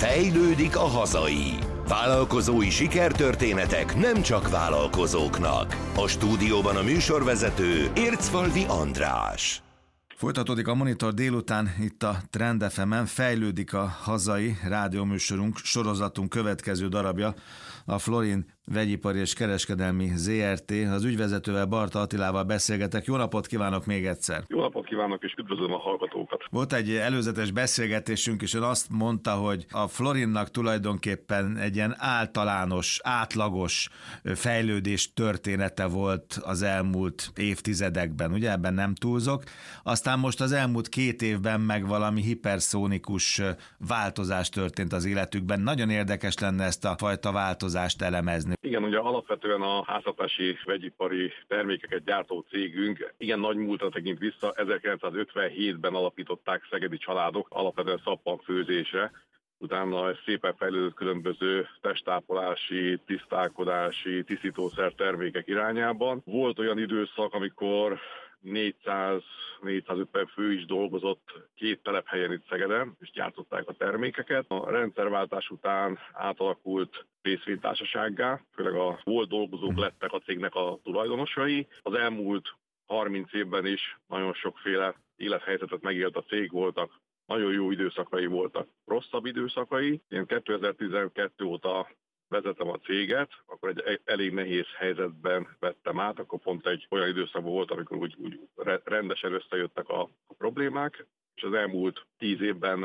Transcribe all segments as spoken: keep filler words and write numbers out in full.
Fejlődik a hazai. Vállalkozói sikertörténetek nem csak vállalkozóknak. A stúdióban a műsorvezető Ércfalvi András. Folytatódik a Monitor délután itt a Trend ef emen, fejlődik a hazai rádióműsorunk, sorozatunk következő darabja, a Florin Vegyipari és Kereskedelmi zé er té. Az ügyvezetővel, Barta Attilával beszélgetek. Jó napot kívánok még egyszer! Jó napot kívánok, és üdvözlöm a hallgatókat! Volt egy előzetes beszélgetésünk, és ön azt mondta, hogy a Florinnak tulajdonképpen egy ilyen általános, átlagos fejlődés története volt az elmúlt évtizedekben, ugye? Ebben nem túlzok. Aztán most az elmúlt két évben meg valami hiperszónikus változás történt az életükben. Nagyon érdekes lenne ezt a fajta változást elemezni. Igen, ugye alapvetően a háztartási vegyipari termékeket gyártó cégünk igen nagy múltra tekint vissza. ezerkilencszázötvenhétben alapították szegedi családok, alapvetően szappanfőzésre. Utána szépen fejlődött különböző testápolási, tisztálkodási, tisztítószer termékek irányában. Volt olyan időszak, amikor négyszáz-négyszázötven fő is dolgozott két telephelyen itt Szegeden, és gyártották a termékeket. A rendszerváltás után átalakult részvénytársasággá, főleg a volt dolgozók lettek a cégnek a tulajdonosai. Az elmúlt harminc évben is nagyon sokféle élethelyzetet megélt a cég, voltak nagyon jó időszakai, voltak rosszabb időszakai. Én kétezer-tizenkettő óta vezetem a céget, akkor egy elég nehéz helyzetben vettem át, akkor pont egy olyan időszakban volt, amikor úgy, úgy rendesen összejöttek a, a problémák, és az elmúlt tíz évben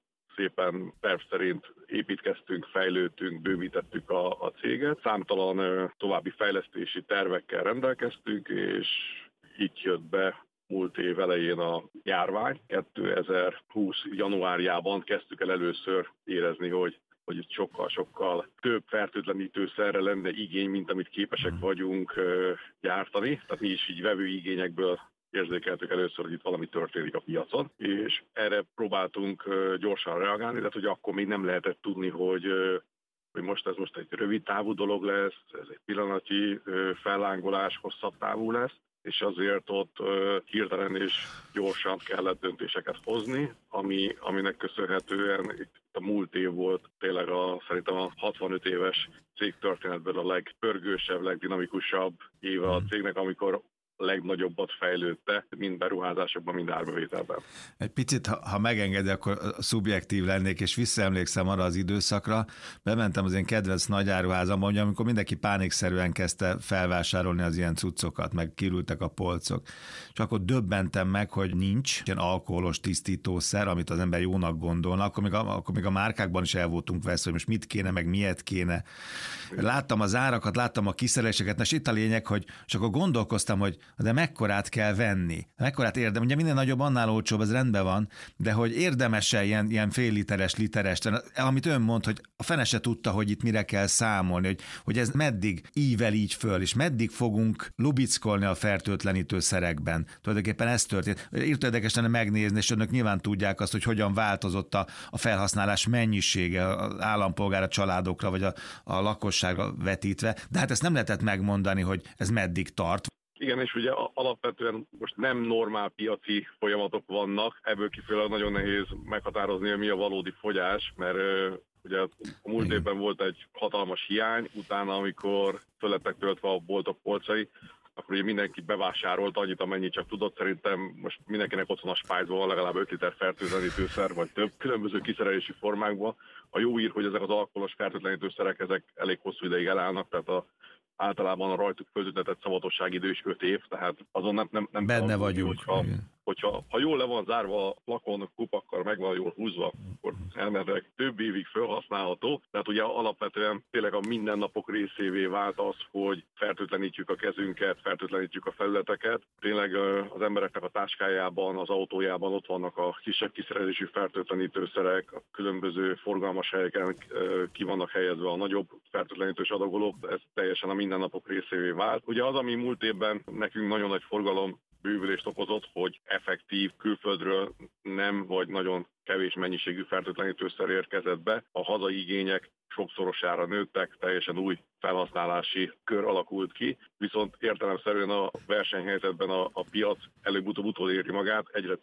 szépen terv szerint építkeztünk, fejlődtünk, bővítettük a, a céget. Számtalan további fejlesztési tervekkel rendelkeztünk, és így jött be múlt év elején a járvány. kétezer-húsz januárjában kezdtük el először érezni, hogy hogy itt sokkal-sokkal több fertőtlenítőszerre lenne igény, mint amit képesek vagyunk gyártani. Tehát mi is így vevő igényekből érzékeltük először, hogy itt valami történik a piacon, és erre próbáltunk gyorsan reagálni, de hogy akkor még nem lehetett tudni, hogy, hogy most ez most egy rövid távú dolog lesz, ez egy pillanatnyi fellángolás, hosszabb távú lesz, és azért ott hirtelen és gyorsan kellett döntéseket hozni, ami, aminek köszönhetően itt a múlt év volt tényleg a, szerintem a hatvanöt éves cégtörténetben a legpörgősebb, legdinamikusabb éve a cégnek, amikor legnagyobbat fejlődte, mind beruházásokban, mind árbevételben. Egy picit, ha, ha megengedi, akkor szubjektív lennék, és visszaemlékszem arra az időszakra. Bementem az én kedvenc nagyáruházamba, amikor mindenki pánikszerűen kezdte felvásárolni az ilyen cuccokat, meg kirültek a polcok. És akkor döbbentem meg, hogy nincs ilyen alkoholos tisztítószer, amit az ember jónak gondolna. Akkor még a, akkor még a márkákban is el voltunk veszve, hogy most mit kéne, meg miért kéne. Láttam az árakat, láttam a kiszereléseket, és itt a lényeg, hogy és akkor gondolkoztam, hogy de mekkorát kell venni, mekkorát érdem, ugye minél nagyobb, annál olcsóbb, ez rendben van, de hogy érdemes-e ilyen, ilyen fél literes, literes, amit ön mond, hogy a fene se tudta, hogy itt mire kell számolni, hogy, hogy ez meddig ível így föl, és meddig fogunk lubickolni a fertőtlenítőszerekben. Tulajdonképpen ez történt. Írta érdekes lenne megnézni, és önök nyilván tudják azt, hogy hogyan változott a, a felhasználás mennyisége az állampolgár, a családokra, vagy a, a lakosságra vetítve, de hát ezt nem lehetett megmondani, hogy ez meddig tart. Igen, és ugye alapvetően most nem normál piaci folyamatok vannak, ebből kifolyólag nagyon nehéz meghatározni, hogy mi a valódi fogyás, mert ugye a múlt évben volt egy hatalmas hiány, utána amikor föl lettek töltve a boltok polcai, akkor ugye mindenki bevásárolt annyit, amennyit csak tudott. Szerintem most mindenkinek otthon a spájzban van legalább öt liter fertőtlenítőszer, vagy több különböző kiszerelési formákban. A jó ír, hogy ezek az alkoholos fertőtlenítőszerek ezek elég hosszú ideig elállnak, tehát a általában a rajtuk föltüntetett szavatossági idő is öt év, tehát azon nem, nem, nem benne vagyunk. Hogyha, hogyha ha jól le van zárva a flakon, kupakkal meg van jól húzva, akkor elméletileg több évig felhasználható. Tehát ugye alapvetően tényleg a mindennapok részévé vált az, hogy fertőtlenítjük a kezünket, fertőtlenítjük a felületeket. Tényleg az embereknek a táskájában, az autójában ott vannak a kisebb kiszerelésű fertőtlenítőszerek, a különböző forgalmas helyeken ki vannak helyezve a nagyobb fertőtlenítős adagolók, ez teljesen a mindennapok részévé vált. Ugye az, ami múlt évben nekünk nagyon nagy forgalom bővülést okozott, hogy effektív külföldről nem vagy nagyon kevés mennyiségű fertőtlenítőszer érkezett be. A hazai igények sokszorosára nőttek, teljesen új felhasználási kör alakult ki, viszont értelemszerűen a versenyhelyzetben a, a piac előbb-utóbb utoléri magát, egyre több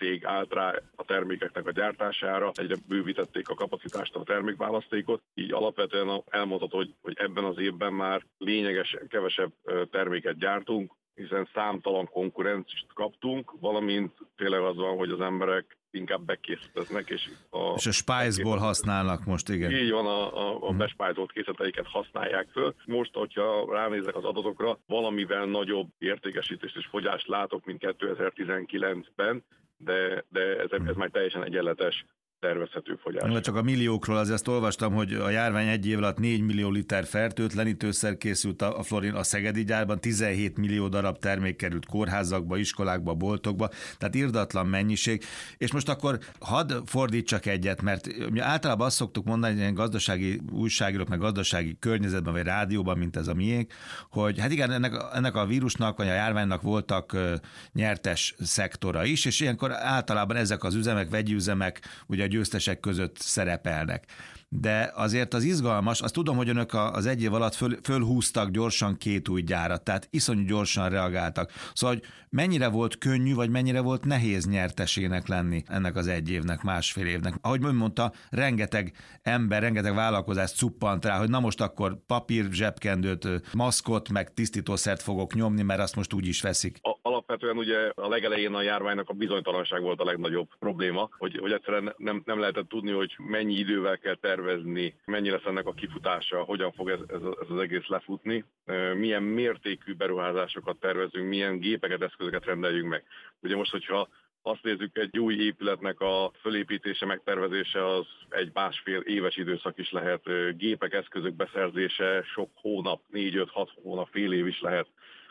cég állt rá a termékeknek a gyártására, egyre bővítették a kapacitást, a termékválasztékot, így alapvetően elmondható, hogy, hogy ebben az évben már lényegesen kevesebb terméket gyártunk, hiszen számtalan konkurenciát kaptunk, valamint tényleg az van, hogy az emberek inkább bekészíteznek. És a, és a Spice-ból használnak most, igen. Így van, a, a, a bespájzolt készleteiket használják föl. Most, hogyha ránézek az adatokra, valamivel nagyobb értékesítést és fogyást látok, mint kétezer-tizenkilencben, de, de ez, ez már teljesen egyenletes tervezhető fogyás. Csak a milliókról azért ezt olvastam, hogy a járvány egy év alatt négy millió liter fertőtlenítőszer készült a Florin a szegedi gyárban, tizenhét millió darab termék került kórházakba, iskolákba, boltokba, tehát irdatlan mennyiség. És most akkor hadd fordítsak egyet, mert általában azt szoktuk mondani, hogy ilyen gazdasági újságírók, meg gazdasági környezetben, vagy rádióban, mint ez a miénk, hogy hát igen, ennek, ennek a vírusnak, vagy a járványnak voltak nyertes szektora is, és ilyenkor általában ezek az üzemek, vegyi üzemek, ugye a győztesek között szerepelnek. De azért az izgalmas, azt tudom, hogy önök az egy év alatt föl, fölhúztak gyorsan két új gyárat, tehát iszonyú gyorsan reagáltak. Szóval, hogy mennyire volt könnyű, vagy mennyire volt nehéz nyertesének lenni ennek az egy évnek, másfél évnek. Ahogy ön mondta, rengeteg ember, rengeteg vállalkozás cuppant rá, hogy na most akkor papír, zsebkendőt, maszkot, meg tisztítószert fogok nyomni, mert azt most úgy is veszik. A, alapvetően ugye a legelején a járványnak a bizonytalanság volt a legnagyobb probléma, hogy, hogy egyszerűen nem, nem lehetett tudni, hogy mennyi idővel kell tervezni, mennyi lesz ennek a kifutása, hogyan fog ez, ez, ez az egész lefutni, milyen mértékű beruházásokat tervezünk, milyen gépeket, eszközöket rendeljünk meg. Ugye most, hogyha azt nézzük, egy új épületnek a fölépítése, megtervezése az egy másfél éves időszak is lehet, gépek, eszközök beszerzése sok hónap, négy-öt-hat hónap, fél év is lehet.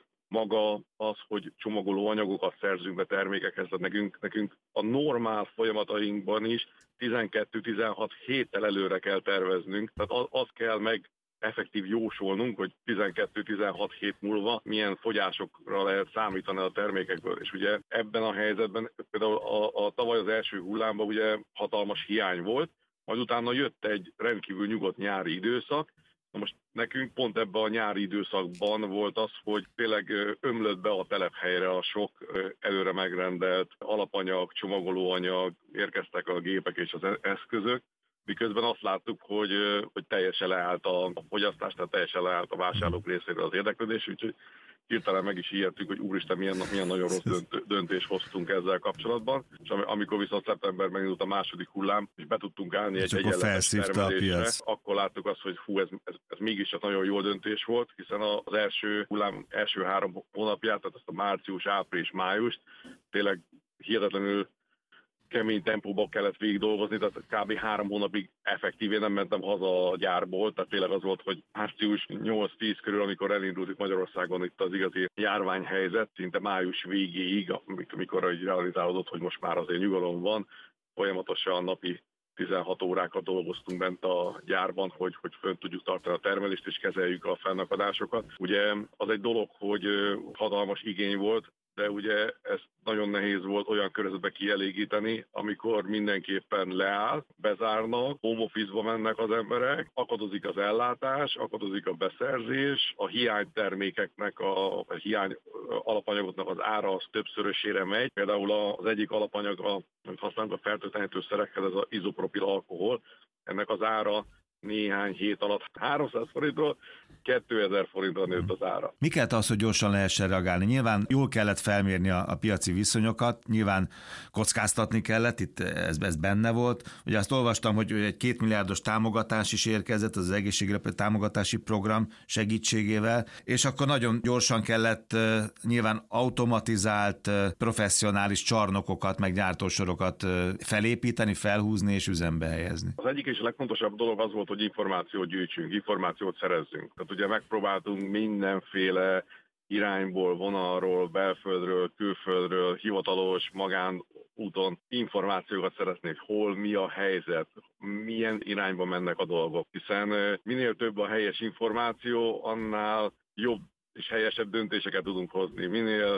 Maga az, hogy csomagoló anyagokat szerzünk be termékekhez, tehát nekünk, nekünk a normál folyamatainkban is tizenkettő-tizenhat héttel előre kell terveznünk, tehát az, az kell meg effektív jósolnunk, hogy tizenkettő-tizenhat hét múlva milyen fogyásokra lehet számítani a termékekből. És ugye ebben a helyzetben például a, a tavaly az első hullámban ugye hatalmas hiány volt, majd utána jött egy rendkívül nyugodt nyári időszak. Na most nekünk pont ebben a nyári időszakban volt az, hogy tényleg ömlött be a telephelyre a sok előre megrendelt alapanyag, csomagolóanyag, érkeztek a gépek és az eszközök, miközben azt láttuk, hogy, hogy teljesen leállt a fogyasztás, tehát teljesen leállt a vásárlók részéről az érdeklődés, úgyhogy hirtelen meg is ijedtünk, hogy úristen, milyen, milyen nagyon rossz döntést hoztunk ezzel kapcsolatban, és amikor viszont szeptemberben indult a második hullám, és be tudtunk állni egy egyenletes termelésre, akkor láttuk azt, hogy hú, ez, ez, ez mégis csak nagyon jó döntés volt, hiszen az első hullám első három hónapját, tehát ezt a március, április, májust tényleg hihetetlenül kemény tempóban kellett végig dolgozni, tehát kb. három hónapig effektíven nem mentem haza a gyárból, tehát tényleg az volt, hogy március nyolc-tíz körül, amikor elindult itt Magyarországon itt az igazi járványhelyzet, szinte május végéig, amikor így realizálódott, hogy most már azért nyugalom van, folyamatosan napi tizenhat órákat dolgoztunk bent a gyárban, hogy, hogy fönn tudjuk tartani a termelést és kezeljük a fennakadásokat. Ugye az egy dolog, hogy hatalmas igény volt, de ugye ez nagyon nehéz volt olyan környezetbe kielégíteni, amikor mindenképpen leáll, bezárnak, home office-ba mennek az emberek, akadozik az ellátás, akadozik a beszerzés, a hiánytermékeknek, a, a hiány alapanyagoknak az ára az többszörösére megy. Például az egyik alapanyag, amit használunk a fertőtlenítőszerekhez, ez az izopropil alkohol, ennek az ára néhány hét alatt háromszáz forintról kétezer forintra nőtt az ára. Mi kellett az, hogy gyorsan lehessen reagálni? Nyilván jól kellett felmérni a, a piaci viszonyokat, nyilván kockáztatni kellett, itt ez, ez benne volt. Ugye azt olvastam, hogy egy két milliárdos támogatás is érkezett, az, az egészségügyi támogatási program segítségével, és akkor nagyon gyorsan kellett uh, nyilván automatizált, uh, professzionális csarnokokat, meg gyártósorokat uh, felépíteni, felhúzni és üzembe helyezni. Az egyik és a legfontosabb dolog az volt, hogy információt gyűjtsünk, információt szerezzünk. Tehát ugye megpróbáltunk mindenféle irányból, vonalról, belföldről, külföldről, hivatalos, magánúton információkat szerezni, hogy hol, mi a helyzet, milyen irányba mennek a dolgok. Hiszen minél több a helyes információ, annál jobb és helyesebb döntéseket tudunk hozni. Minél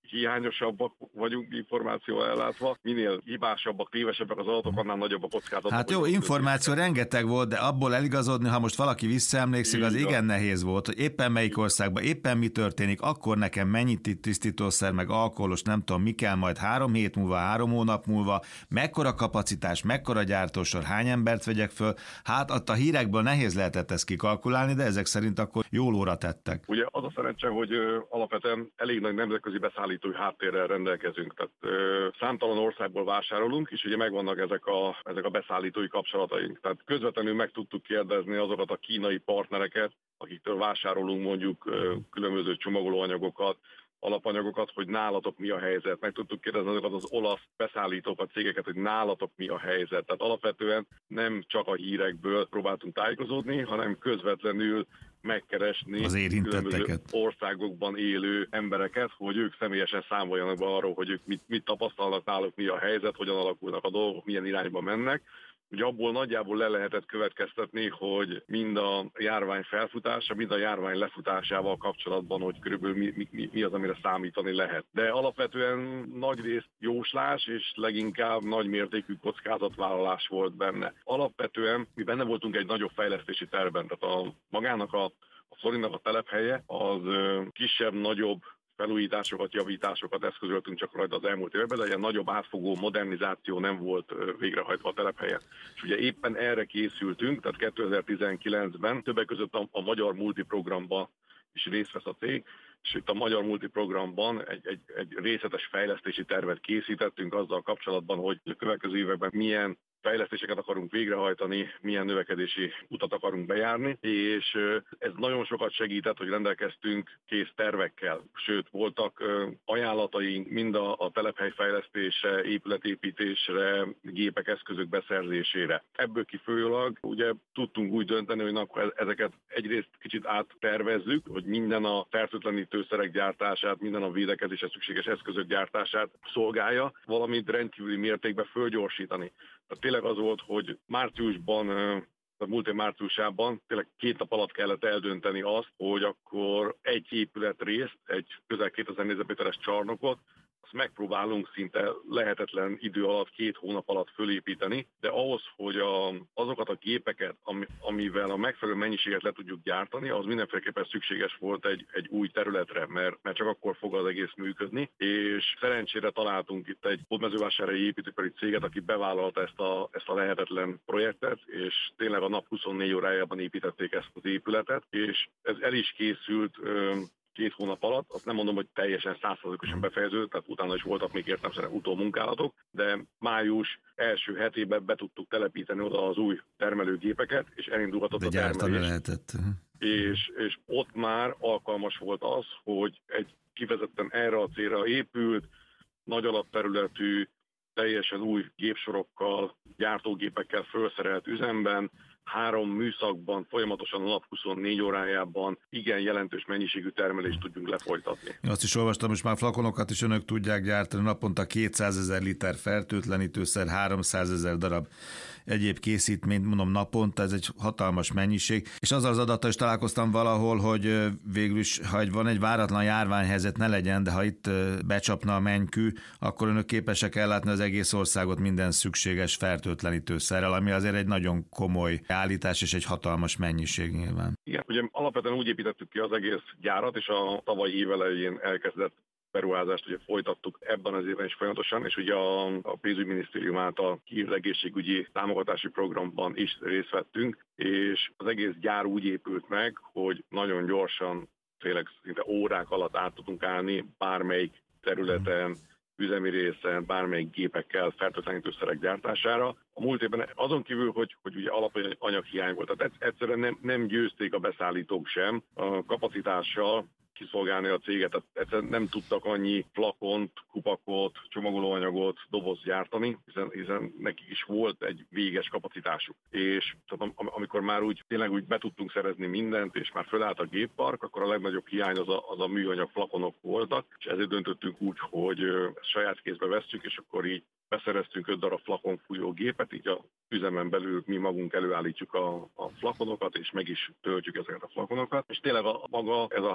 hiányosabbak vagyunk információval ellátva, minél hibásabbak, tévesebbek az adatok, annál nagyobb a kockázat. Hát jó, információ rengeteg volt, de abból eligazodni, ha most valaki visszaemlékszik, az igen nehéz volt, hogy éppen melyik országban, éppen mi történik, akkor nekem mennyit tisztítószer, meg alkoholos, nem tudom, mi kell majd három hét múlva, három hónap múlva, mekkora kapacitás, mekkora gyártósor, hány embert vegyek föl. Hát ott a hírekből nehéz lehetett ezt kikalkulálni, de ezek szerint akkor jól óra tettek. Ugye az a szerencse, hogy ö, alapvetően elég nagy nemzetközi beszállítói háttérrel rendelkezünk. Tehát ö, számtalan országból vásárolunk, és ugye megvannak ezek a, ezek a beszállítói kapcsolataink. Tehát közvetlenül meg tudtuk kérdezni azokat a kínai partnereket, akiktől vásárolunk mondjuk ö, különböző csomagolóanyagokat, alapanyagokat, hogy nálatok mi a helyzet. Meg tudtuk kérdezni azokat az olasz beszállítókat, cégeket, hogy nálatok mi a helyzet. Tehát alapvetően nem csak a hírekből próbáltunk tájékozódni, hanem közvetlenül megkeresni az érintetteket, országokban élő embereket, hogy ők személyesen számoljanak be arról, hogy ők mit, mit tapasztalnak náluk, mi a helyzet, hogyan alakulnak a dolgok, milyen irányba mennek. Ugye abból nagyjából le lehetett következtetni, hogy mind a járvány felfutása, mind a járvány lefutásával kapcsolatban, hogy körülbelül mi, mi, mi az, amire számítani lehet. De alapvetően nagyrészt jóslás és leginkább nagymértékű kockázatvállalás volt benne. Alapvetően mi benne voltunk egy nagyobb fejlesztési tervben, tehát a magának a, a Florinnak a telephelye az kisebb-nagyobb felújításokat, javításokat eszközöltünk csak rajta az elmúlt években, de ilyen nagyobb átfogó modernizáció nem volt végrehajtva a telephelyen. És ugye éppen erre készültünk, tehát kétezer-tizenkilencben többek között a, a Magyar Multiprogramban is részt vesz a cég, és itt a Magyar Multiprogramban egy, egy, egy részletes fejlesztési tervet készítettünk azzal kapcsolatban, hogy a következő években milyen fejlesztéseket akarunk végrehajtani, milyen növekedési utat akarunk bejárni, és ez nagyon sokat segített, hogy rendelkeztünk kész tervekkel. Sőt, voltak ajánlataink mind a, a telephelyfejlesztésre, épületépítésre, gépek, eszközök beszerzésére. Ebből kifolyólag ugye tudtunk úgy dönteni, hogy akkor ezeket egyrészt kicsit áttervezzük, hogy minden a fertőtlenítőszerek gyártását, minden a védekezésre szükséges eszközök gyártását szolgálja, valamint rendkívüli mértékben fölgyorsítani. Tehát tényleg az volt, hogy márciusban, a múlt év márciusában tényleg két nap alatt kellett eldönteni azt, hogy akkor egy épületrészt, egy közel kétezer négyzetméteres csarnokot, azt megpróbálunk szinte lehetetlen idő alatt, két hónap alatt fölépíteni, de ahhoz, hogy a, azokat a gépeket, ami, amivel a megfelelő mennyiséget le tudjuk gyártani, az mindenféleképpen szükséges volt egy, egy új területre, mert, mert csak akkor fog az egész működni, és szerencsére találtunk itt egy hódmezővásárhelyi építőipari céget, aki bevállalta ezt a, ezt a lehetetlen projektet, és tényleg a nap huszonnégy órájában építették ezt az épületet, és ez el is készült két hónap alatt, azt nem mondom, hogy teljesen száz százalékosan befejeződött, tehát utána is voltak még értelemszerűen utómunkálatok, de május első hetében be tudtuk telepíteni oda az új termelőgépeket, és elindulhatott de a termelés. lehetett. És, és ott már alkalmas volt az, hogy egy kifejezetten erre a célra épült, nagy alapterületű, teljesen új gépsorokkal, gyártógépekkel felszerelt üzemben, három műszakban, folyamatosan a nap huszonnégy órájában igen jelentős mennyiségű termelést tudjunk lefolytatni. Én azt is olvastam, most már flakonokat is önök tudják gyártani, naponta kétszázezer liter fertőtlenítőszer, háromszázezer darab egyéb készítményt, mondom naponta, ez egy hatalmas mennyiség. És azzal az adattal is találkoztam valahol, hogy végül is, ha van egy váratlan járványhelyzet, ne legyen, de ha itt becsapna a mennykű, akkor önök képesek ellátni az egész országot minden szükséges fertőtlenítőszerrel, ami azért egy nagyon komoly állítás és egy hatalmas mennyiség nyilván. Igen, ugye alapvetően úgy építettük ki az egész gyárat, és a tavalyi év elején elkezdett beruházást ugye folytattuk ebben az évben is folyamatosan, és ugye a, a pénzügyminisztérium által kiírt egészségügyi támogatási programban is részt vettünk, és az egész gyár úgy épült meg, hogy nagyon gyorsan, tényleg szinte órák alatt át tudunk állni bármelyik területen, üzemi részen, bármelyik gépekkel fertőtlenítőszerek gyártására. A múlt évben azon kívül, hogy, hogy ugye alapanyaghiány volt, tehát egyszerűen nem, nem győzték a beszállítók sem a kapacitással kiszolgálni a céget, tehát egyszerűen nem tudtak annyi flakont, kupakot, csomagolóanyagot, dobozt gyártani, hiszen, hiszen nekik is volt egy véges kapacitásuk. És tehát am, amikor már úgy tényleg úgy be tudtunk szerezni mindent, és már fölállt a géppark, akkor a legnagyobb hiány az a, az a műanyag flakonok voltak, és ezért döntöttünk úgy, hogy ezt saját kézbe vesszük, és akkor így beszereztünk öt darab flakonfújó gépet, így a üzemen belül mi magunk előállítjuk a, a flakonokat, és meg is töltjük ezeket a flakonokat. És tényleg a maga, ez a háztartás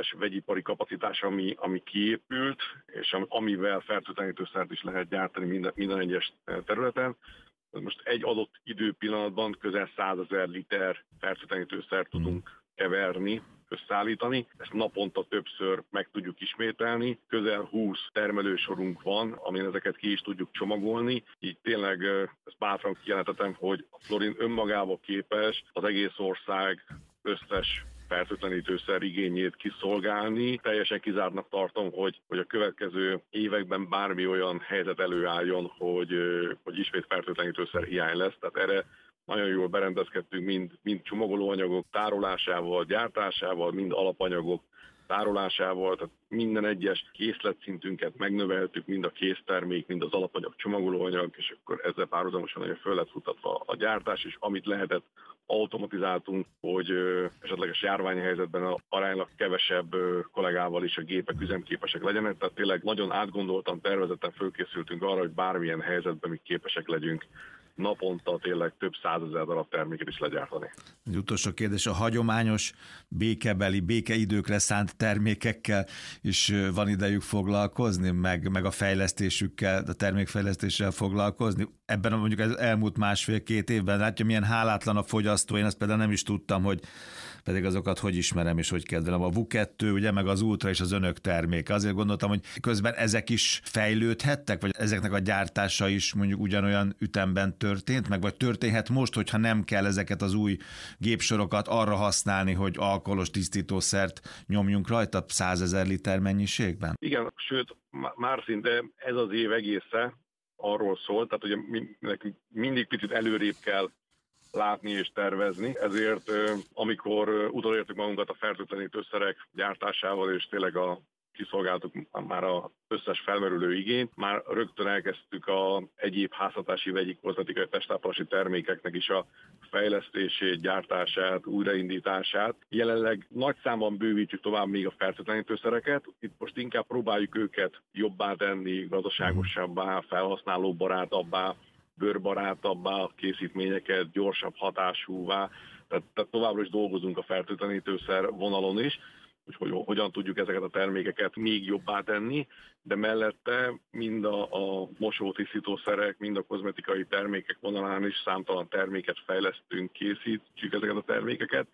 összes vegyipari kapacitás, ami, ami kiépült, és amivel fertőtlenítőszert is lehet gyártani minden, minden egyes területen. Most egy adott időpillanatban közel százezer liter fertőtlenítőszert tudunk keverni, összeállítani. Ezt naponta többször meg tudjuk ismételni. Közel húsz termelősorunk van, amin ezeket ki is tudjuk csomagolni. Így tényleg ezt bátran kijelentetem, hogy a Florin önmagába képes az egész ország összes fertőtlenítőszer igényét kiszolgálni. Teljesen kizártnak tartom, hogy, hogy a következő években bármi olyan helyzet előálljon, hogy, hogy ismét fertőtlenítőszer hiány lesz. Tehát erre nagyon jól berendezkedtünk mind, mind csomagolóanyagok tárolásával, gyártásával, mind alapanyagok tárolásával, tehát minden egyes készletszintünket megnöveltük, mind a késztermék, mind az alapanyag, csomagolóanyag, és akkor ezzel párhuzamosan nagyon föl lett futatva a gyártás, és amit lehetett, automatizáltunk, hogy ö, esetleges járványhelyzetben a aránylag kevesebb ö, kollégával is a gépek üzemképesek legyenek, tehát tényleg nagyon átgondoltan, tervezetten fölkészültünk arra, hogy bármilyen helyzetben mi képesek legyünk naponta tényleg több százezer darab terméket is legyártani. Egy utolsó kérdés, a hagyományos békebeli, békeidőkre szánt termékekkel is van idejük foglalkozni, meg, meg a fejlesztésükkel, a termékfejlesztéssel foglalkozni? Ebben a, mondjuk az elmúlt másfél-két évben látja, milyen hálátlan a fogyasztó, én ezt például nem is tudtam, hogy pedig azokat hogy ismerem és hogy kedvelem. A vu kettő, ugye, meg az Ultra és az önök terméke. Azért gondoltam, hogy közben ezek is fejlődhettek, vagy ezeknek a gyártása is mondjuk ugyanolyan ütemben történt, meg vagy történhet most, hogyha nem kell ezeket az új gépsorokat arra használni, hogy alkoholos tisztítószert nyomjunk rajta százezer liter mennyiségben? Igen, sőt, már szinte ez az év egésze arról szól, tehát ugye nekünk mindig picit előrébb kell látni és tervezni, ezért amikor utolértük magunkat a fertőtlenítőszerek gyártásával, és tényleg a kiszolgáltuk már az összes felmerülő igényt, már rögtön elkezdtük a egyéb háztartási vegyi kozmetikai testápolási termékeknek is a fejlesztését, gyártását, újraindítását. Jelenleg nagy számban bővítjük tovább még a fertőtlenítőszereket. Itt most inkább próbáljuk őket jobbá tenni, gazdaságosabbá, felhasználóbarátabbá, bőrbarátabbá a készítményeket, gyorsabb hatásúvá, tehát, tehát továbbra is dolgozunk a fertőtlenítőszer vonalon is, hogy hogyan tudjuk ezeket a termékeket még jobbá tenni, de mellette mind a, a mosótisztítószerek, mind a kozmetikai termékek vonalán is számtalan terméket fejlesztünk, készítjük ezeket a termékeket,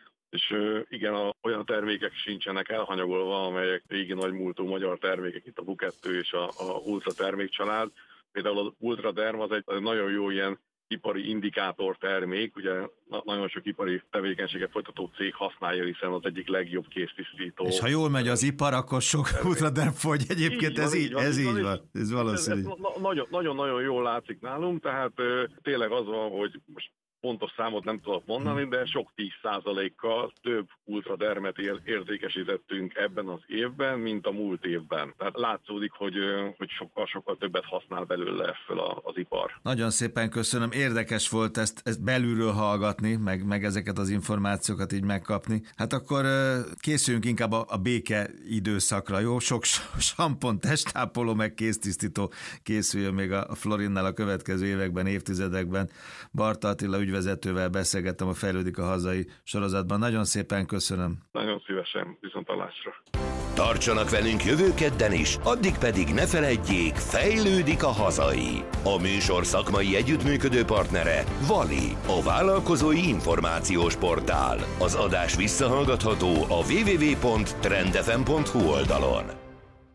és igen, a, olyan termékek sincsenek elhanyagolva, amelyek régi nagymúltú magyar termékek, itt a vu kettő és a, a Ultra termékcsalád. Például az Ultraderm az egy nagyon jó ilyen ipari indikátor termék, ugye nagyon sok ipari tevékenységet folytató cég használja, hiszen az egyik legjobb kéztisztító. És ha jól megy az ipar, akkor sok Ultraderm fogy. Egyébként ez így, ez így van. Ez valószínű. Nagyon-nagyon jól látszik nálunk, tehát tényleg az van, hogy most pontos számot nem tudok mondani, de sok tíz százalékkal több ultradermet értékesítettünk ebben az évben, mint a múlt évben. Tehát látszódik, hogy, hogy sokkal-sokkal többet használ belőle föl az ipar. Nagyon szépen köszönöm. Érdekes volt ezt, ezt belülről hallgatni, meg, meg ezeket az információkat így megkapni. Hát akkor készüljünk inkább a, a béke időszakra, jó? Sok sampon, testápoló, meg kéztisztító készüljön még a Florinnál a következő években, évtizedekben. Barta Attila ügyvezetővel beszélgettem a Fejlődik a hazai sorozatban. Nagyon szépen köszönöm. Nagyon szívesen, viszontlátásra. Tartsanak velünk jövő kedden is, addig pedig ne feledjék, fejlődik a hazai. A műsor szakmai együttműködő partnere Vali, a vállalkozói információs portál. Az adás visszahallgatható a double-u double-u double-u pont trend f m pont h u oldalon.